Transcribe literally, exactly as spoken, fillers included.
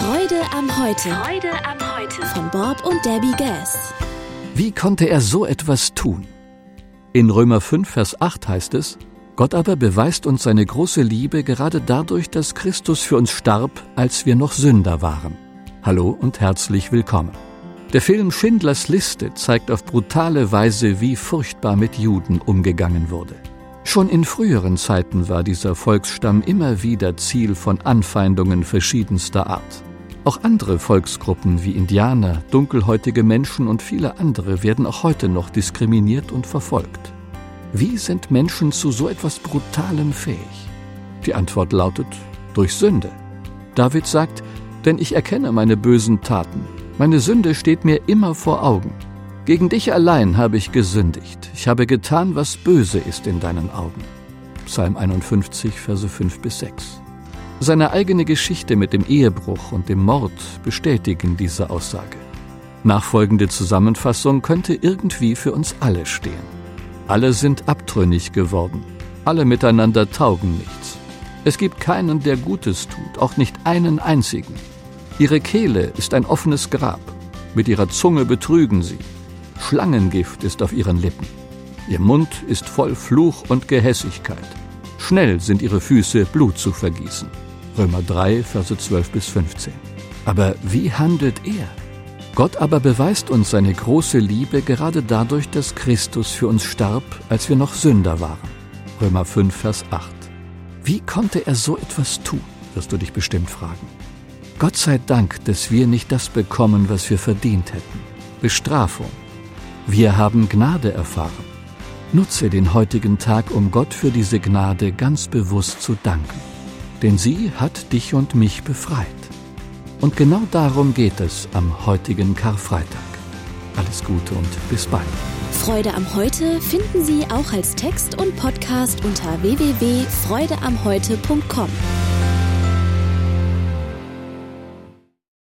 Freude am Heute. Freude am Heute. Von Bob und Debbie Gass. Wie konnte er so etwas tun? In Römer fünf, Vers acht heißt es: Gott aber beweist uns seine große Liebe gerade dadurch, dass Christus für uns starb, als wir noch Sünder waren. Hallo und herzlich willkommen. Der Film Schindlers Liste zeigt auf brutale Weise, wie furchtbar mit Juden umgegangen wurde. Schon in früheren Zeiten war dieser Volksstamm immer wieder Ziel von Anfeindungen verschiedenster Art. Auch andere Volksgruppen wie Indianer, dunkelhäutige Menschen und viele andere werden auch heute noch diskriminiert und verfolgt. Wie sind Menschen zu so etwas Brutalem fähig? Die Antwort lautet: durch Sünde. David sagt: denn ich erkenne meine bösen Taten. Meine Sünde steht mir immer vor Augen. Gegen dich allein habe ich gesündigt. Ich habe getan, was böse ist in deinen Augen. Psalm einundfünfzig, Verse fünf bis sechs. Seine eigene Geschichte mit dem Ehebruch und dem Mord bestätigen diese Aussage. Nachfolgende Zusammenfassung könnte irgendwie für uns alle stehen. Alle sind abtrünnig geworden. Alle miteinander taugen nichts. Es gibt keinen, der Gutes tut, auch nicht einen einzigen. Ihre Kehle ist ein offenes Grab. Mit ihrer Zunge betrügen sie. Schlangengift ist auf ihren Lippen. Ihr Mund ist voll Fluch und Gehässigkeit. Schnell sind ihre Füße, Blut zu vergießen. Römer drei, Verse zwölf bis fünfzehn. Aber wie handelt er? Gott aber beweist uns seine große Liebe gerade dadurch, dass Christus für uns starb, als wir noch Sünder waren. Römer fünf, Vers acht. Wie konnte er so etwas tun, wirst du dich bestimmt fragen. Gott sei Dank, dass wir nicht das bekommen, was wir verdient hätten. Bestrafung. Wir haben Gnade erfahren. Nutze den heutigen Tag, um Gott für diese Gnade ganz bewusst zu danken. Denn sie hat dich und mich befreit. Und genau darum geht es am heutigen Karfreitag. Alles Gute und bis bald. Freude am Heute finden Sie auch als Text und Podcast unter w w w punkt freude am heute punkt com.